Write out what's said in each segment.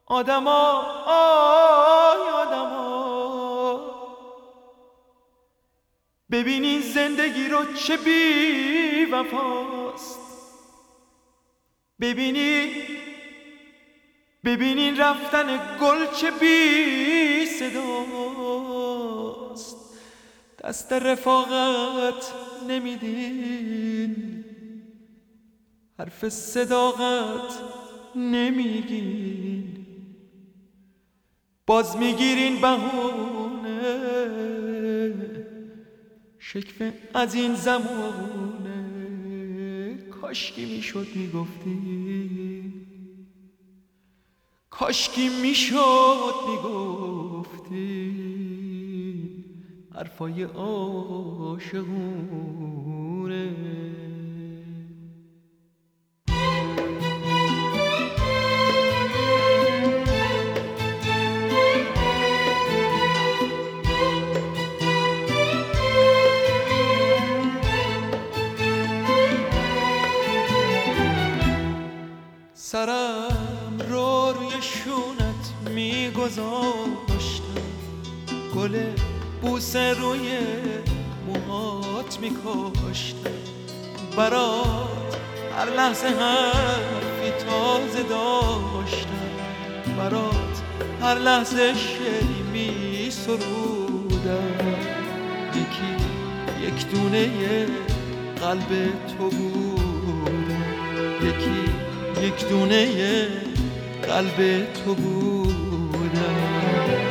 آدما آی آدما، ببینین زندگی رو چه بی وفاست. ببینین رفتن گل چه بی صداست. دست رفاقت نمیدین، حرف صداقت نمیگین، باز میگیرین بهونه. شکوه از این زمونه، کاشکی میشد میگفتین، کاشکی میشد میگفتین حرفای عاشقونه. سرم رو روی شونت میگذاشتم، گل بوسه روی موهات میکاشتم، برات هر لحظه حرفی تازه داشتم، برات هر لحظه شعری میسرودم. یکی یک دونه قلب تو بودم، یکی یک دونه قلب تو بودم.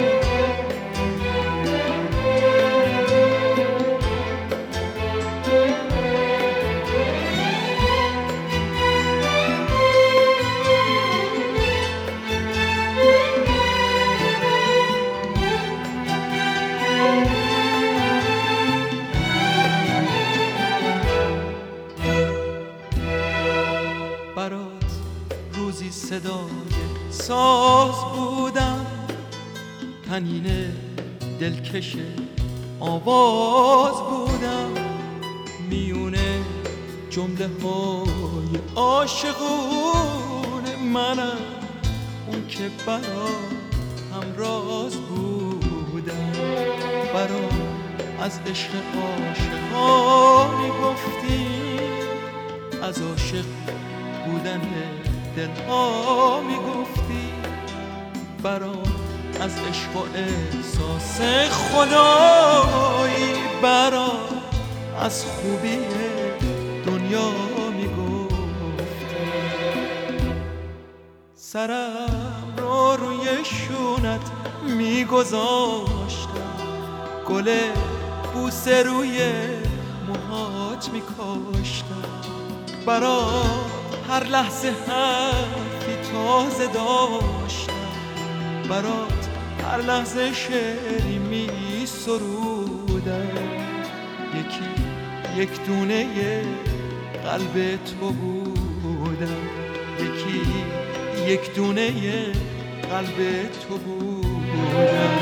برات روزی صدای ساز بودم، تنین دلکش آواز بودم، میونه جمله های عاشقون منم، اون که برات همراز بودم. برات از عشق عاشقا میگفتی، از عاشق بودن دلها میگفتی، برام از عشق و احساس خدایی، برام از خوبی دنیا میگفتی. سرم رو روی شونت میگذاشتم، گل بوسه روی موهات میکاشتم، برات هر لحظه حرفی تازه داشتم، برات هر لحظه شعری میسرودم. یکی یک دونه قلب تو بودم، یکی یک دونه قلب تو بودم.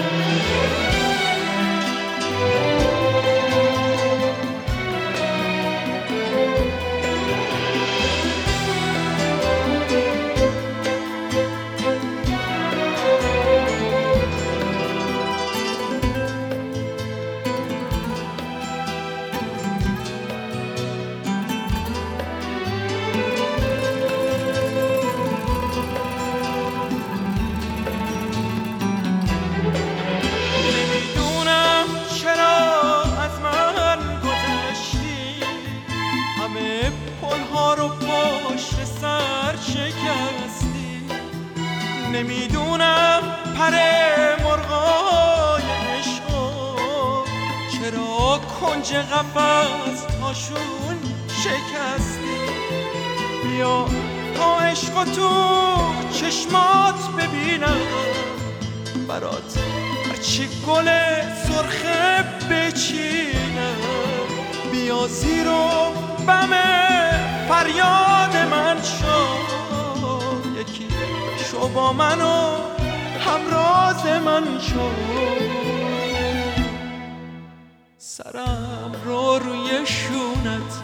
نمیدونم پر مرغای عشق چرا کنج قفس هاشون شکستی. بیا تا عشق تو چشمات ببینم، برات هرچی گل سرخه بچینم. بیا زیر و بم فریاد من شو، یکی شو با من و همراز من شو. سرم رو روی شونت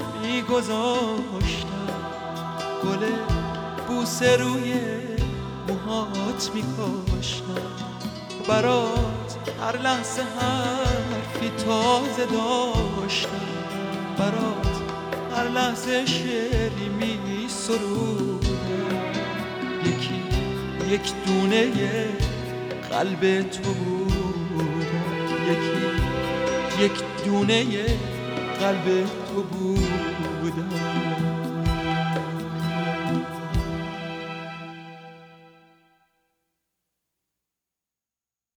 میگذاشتم، گل بوسه روی موهات برات میکاشتم، برات هر لحظه حرفی تازه داشتم، برات هر لحظه شعری می سرودم. یکی یک دونه قلب تو بودم، یکی یک دونه قلب تو بودم.